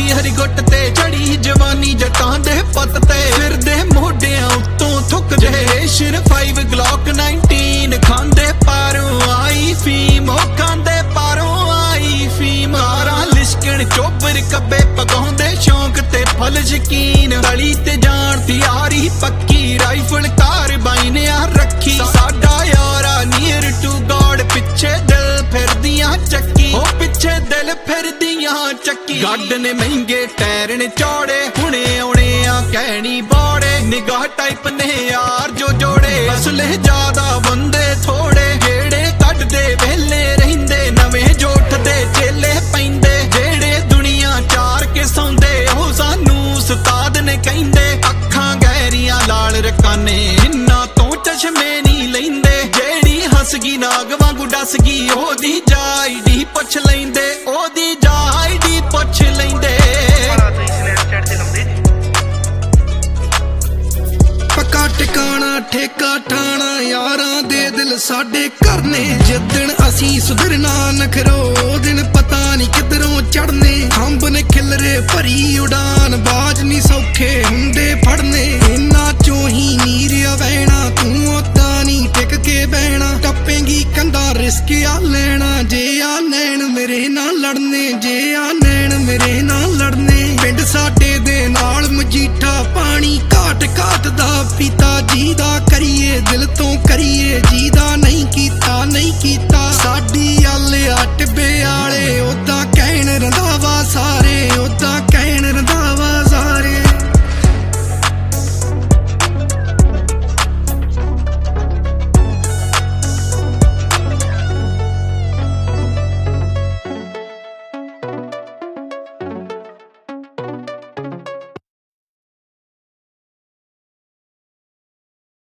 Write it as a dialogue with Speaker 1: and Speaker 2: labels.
Speaker 1: हरी गुट ते चढ़ी जवानी जटां दे पत ते फिरदे मोढियां उत्तों थुक जे शेर 5 ग्लॉक 19 खांदे पारों आई फीम ओ खांदे पारों आई फीम आरा लिशकण चोबर कब्बे पगाउंदे शौक ते फल शकीन तली ते जान तियारी पक्की राइफल कारबाइन आ रखी साडा यारा नीयर टू गॉड पिछे दिल फिरदियां चक्की ओ पिछे दिल फिरदियां चक्की गड्ड ने महंगे टायर ने चौड़े हुणे आउणे आ कहनी बौड़े निगाह टाइप ने यार जो जोड़े असले ज्यादा बंदे थोड़े जेड़े कड्डदे वेले रहिंदे नवें जोठ दे चेले पैंदे जेड़े दुनिया चार के सौंदे ओ सानू उस्ताद ने कहिंदे अखां गहरियां लाल रकाने इन्ना तो चश्मे नहीं लैंदे जेड़ी हस गई नाग वांगू डस गई ओदी जाईडी पुछ लैंदे ओदी जाईडी पुछ लैंदे पक्का टिकाना ठेका ठाना यारां दे दिल साडे घर ने जिद्दन असी सुधरना नखरो दिन पता नहीं किधरों चढ़ने खंब ने खिलरे भरी उड़ान बाज नहीं सौखे हुंदे फड़ने इन्ना चों ही नीरिया बहना तू ओदा नहीं टिक के बहना टपेंगी कंधा रिस्क आ लेना जे आ नैन मेरे नाल लड़ने जे आ नैन मेरे नाल लड़ने पिंड साडे दे नाल मजीठा पानी घाट घाट दा पीता जी दा करिए दिल तो करिए जी दा नहीं कीता साडी